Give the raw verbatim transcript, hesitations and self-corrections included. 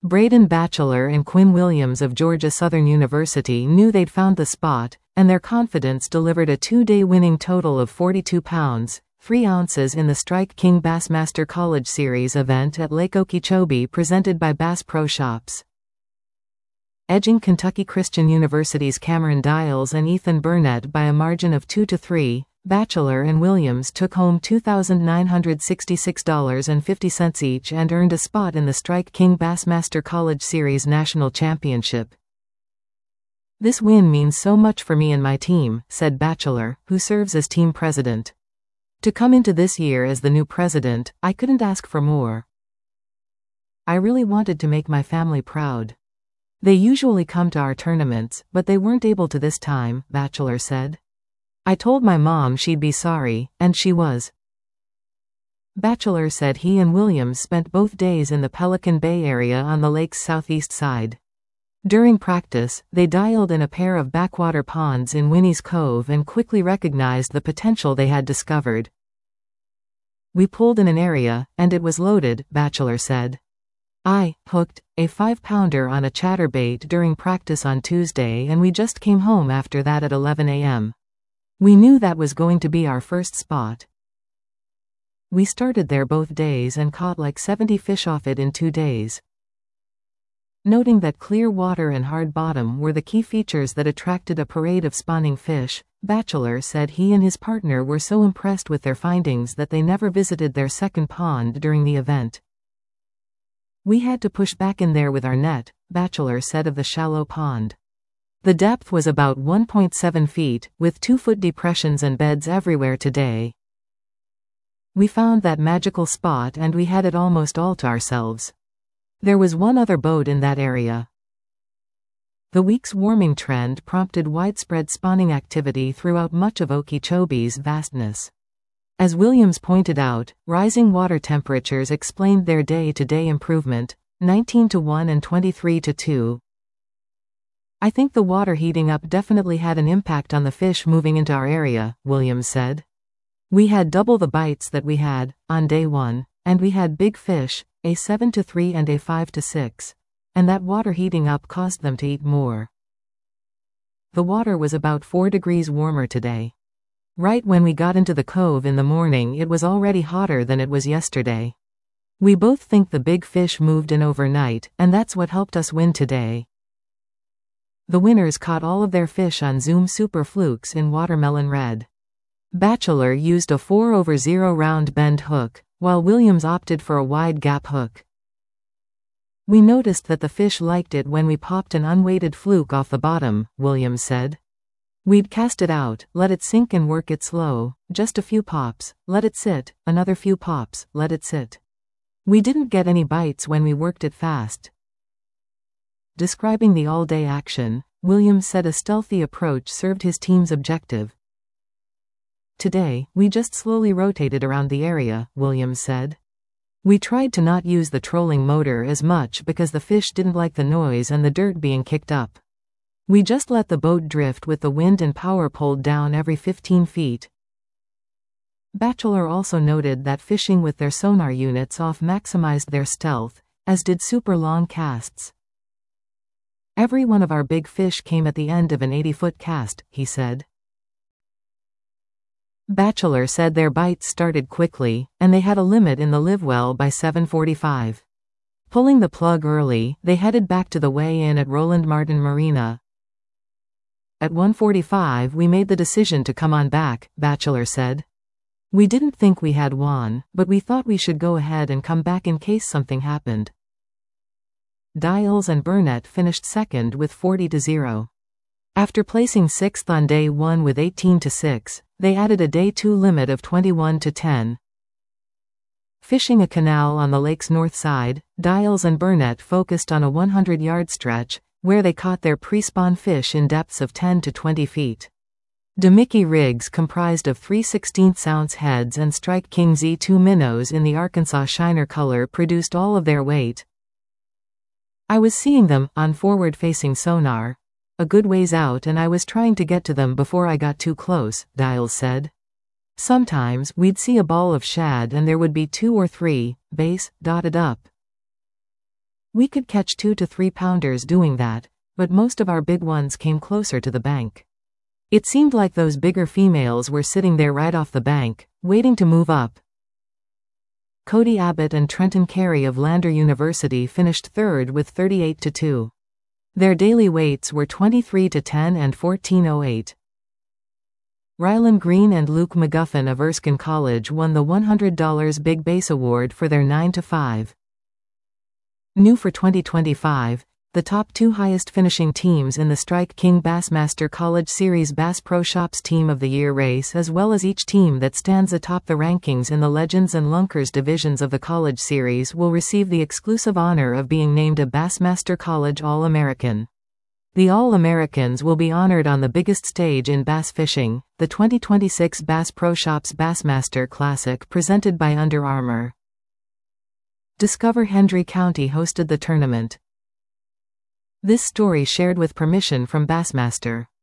Braden Batchelor and Quinn Williams of Georgia Southern University knew they'd found the spot, and their confidence delivered a two-day winning total of forty-two pounds, three ounces in the Strike King Bassmaster College Series event at Lake Okeechobee presented by Bass Pro Shops. Edging Kentucky Christian University's Cameron Dials and Ethan Burnett by a margin of two to three, Batchelor and Williams took home two thousand nine hundred sixty-six dollars and fifty cents each and earned a spot in the Strike King Bassmaster College Series National Championship. "This win means so much for me and my team," said Batchelor, who serves as team president. "To come into this year as the new president, I couldn't ask for more. I really wanted to make my family proud. They usually come to our tournaments, but they weren't able to this time," Batchelor said. "I told my mom she'd be sorry, and she was." Batchelor said he and Williams spent both days in the Pelican Bay area on the lake's southeast side. During practice, they dialed in a pair of backwater ponds in Winnie's Cove and quickly recognized the potential they had discovered. "We pulled in an area, and it was loaded," Batchelor said. "I hooked a five-pounder on a chatterbait during practice on Tuesday, and we just came home after that at eleven a m We knew that was going to be our first spot. We started there both days and caught like seventy fish off it in two days. Noting that clear water and hard bottom were the key features that attracted a parade of spawning fish, Batchelor said he and his partner were so impressed with their findings that they never visited their second pond during the event. "We had to push back in there with our net," Batchelor said of the shallow pond. "The depth was about one point seven feet, with two-foot depressions and beds everywhere today. We found that magical spot and we had it almost all to ourselves. There was one other boat in that area." The week's warming trend prompted widespread spawning activity throughout much of Okeechobee's vastness. As Williams pointed out, rising water temperatures explained their day-to-day improvement, nineteen to one and twenty-three to two. "I think the water heating up definitely had an impact on the fish moving into our area," Williams said. "We had double the bites that we had on day one, and we had big fish, a seven to three and a five to six, and that water heating up caused them to eat more. The water was about four degrees warmer today. Right when we got into the cove in the morning, it was already hotter than it was yesterday. We both think the big fish moved in overnight, and that's what helped us win today." The winners caught all of their fish on Zoom Super Flukes in Watermelon Red. Batchelor used a four over zero round bend hook, while Williams opted for a wide gap hook. "We noticed that the fish liked it when we popped an unweighted fluke off the bottom," Williams said. "We'd cast it out, let it sink and work it slow, just a few pops, let it sit, another few pops, let it sit. We didn't get any bites when we worked it fast." Describing the all-day action, Williams said a stealthy approach served his team's objective. "Today, we just slowly rotated around the area," Williams said. "We tried to not use the trolling motor as much because the fish didn't like the noise and the dirt being kicked up. We just let the boat drift with the wind and power pulled down every fifteen feet. Batchelor also noted that fishing with their sonar units off maximized their stealth, as did super long casts. "Every one of our big fish came at the end of an eighty-foot cast," he said. Batchelor said their bites started quickly, and they had a limit in the live well by seven forty-five. Pulling the plug early, they headed back to the weigh-in at Roland Martin Marina. "At one forty-five we made the decision to come on back," Batchelor said. "We didn't think we had won, but we thought we should go ahead and come back in case something happened." Dials and Burnett finished second with forty to zero. After placing sixth on day one with eighteen to six, they added a day two limit of twenty-one to ten. Fishing a canal on the lake's north side, Dials and Burnett focused on a one hundred yard stretch, where they caught their pre-spawn fish in depths of ten to twenty feet. DeMickey rigs comprised of three sixteenths ounce heads and Strike King Z two minnows in the Arkansas Shiner color produced all of their weight. "I was seeing them on forward-facing sonar a good ways out, and I was trying to get to them before I got too close," Dials said. "Sometimes we'd see a ball of shad and there would be two or three, base, dotted up. We could catch two to three pounders doing that, but most of our big ones came closer to the bank. It seemed like those bigger females were sitting there right off the bank, waiting to move up. Cody Abbott and Trenton Carey of Lander University finished third with thirty-eight to two. Their daily weights were twenty-three to ten and fourteen oh eight. Rylan Green and Luke McGuffin of Erskine College won the one hundred dollar Big Bass Award for their nine to five. New for twenty twenty-five, the top two highest finishing teams in the Strike King Bassmaster College Series Bass Pro Shops Team of the Year race, as well as each team that stands atop the rankings in the Legends and Lunkers divisions of the College Series, will receive the exclusive honor of being named a Bassmaster College All-American. The All-Americans will be honored on the biggest stage in bass fishing, the twenty twenty-six Bass Pro Shops Bassmaster Classic presented by Under Armour. Discover Hendry County hosted the tournament. This story shared with permission from Bassmaster.